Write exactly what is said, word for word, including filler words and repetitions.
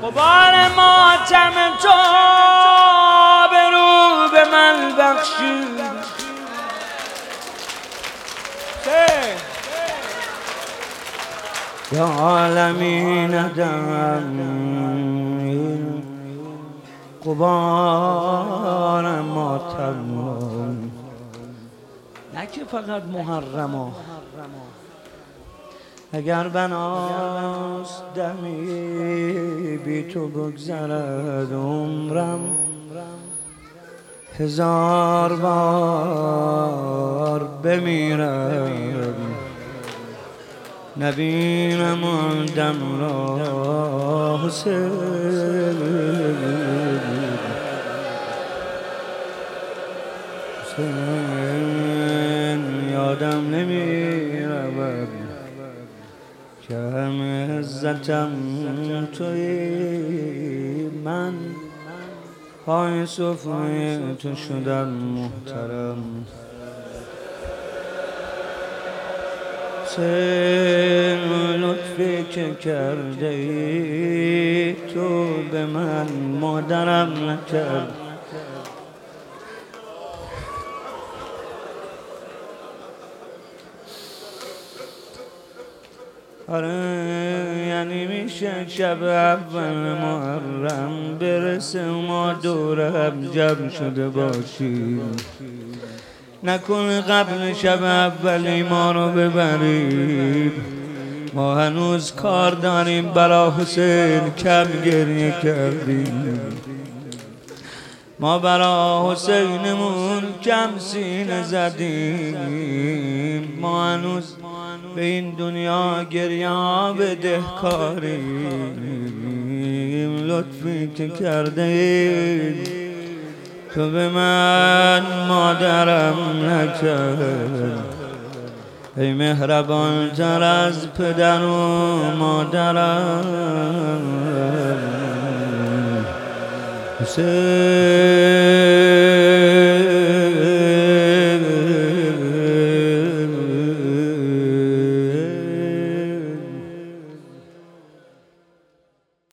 غبار ماتم تو به رو به من بخشید یا عالمی ندم غبار ماتم نه که فقط محرما اگر بناست دمی بی تو بگذرد عمرم هزار بار بمیرم نبینم آن دم را حسین حسین یادم نمیرود که همه عزتم توی من پای صفحه تو شدم محترم سه لطفی که کرده ای تو به من مادرم نکرد آره یعنی میشه شب اول محرم برسه ما دورم جمع شده باشیم نکنه قبل شب اولی ما رو ببریم ما هنوز کار داریم برا حسین کم گریه کردیم ما برا حسینمون کم سینه زدیم ما هنوز به این دنیا گریه ها بدهکاریم لطفی که کرده ای تو به من مادرم نکرد ای مهربان تر از پدر و مادرم حسین